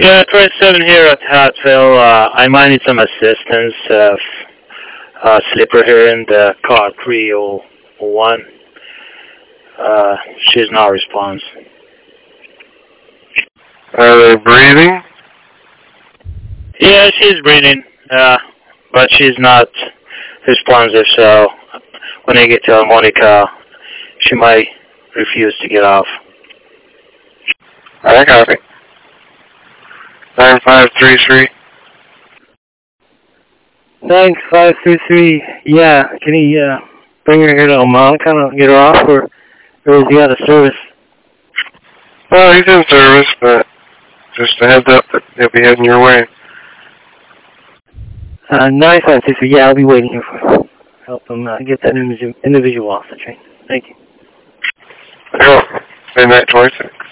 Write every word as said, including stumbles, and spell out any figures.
Yeah, twenty-seven here at Hartville. Uh, I might need some assistance. Uh, uh, Slipper here in the car three oh one. Uh, she's not responding. Are they breathing? Yeah, she's breathing, uh, but she's not responsive, so when I get to Monica, she might refuse to get off. I copy. nine five three three. nine five three three, yeah, can he uh, bring her here to Monica and get her off, or, or is he out of service? Well, he's in service, but just a heads up that he'll be heading your way. Uh, nine five three three, yeah, I'll be waiting here for him. Help him uh, get that individual off the train. Thank you. Send that twenty-six.